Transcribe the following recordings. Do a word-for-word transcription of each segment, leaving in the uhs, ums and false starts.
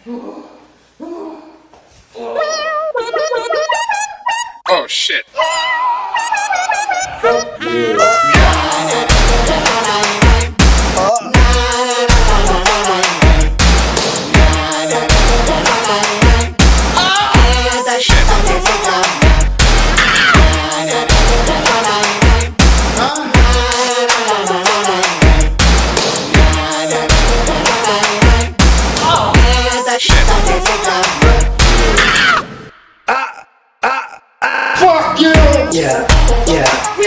Oh shit. Fuck you! Yeah, yeah.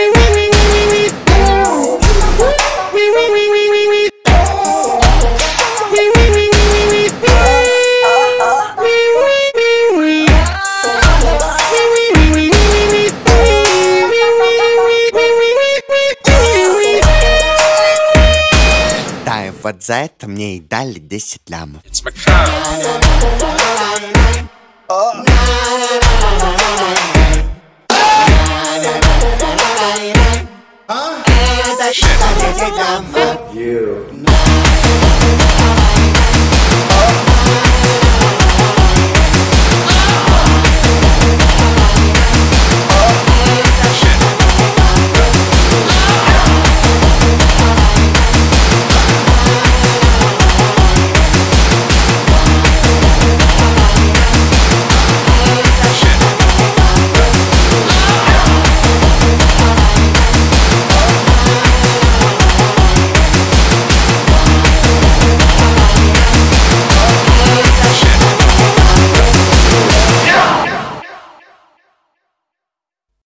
Да, вот за это мне и дали десять лямов. It's macabre. Huh? Shit. You.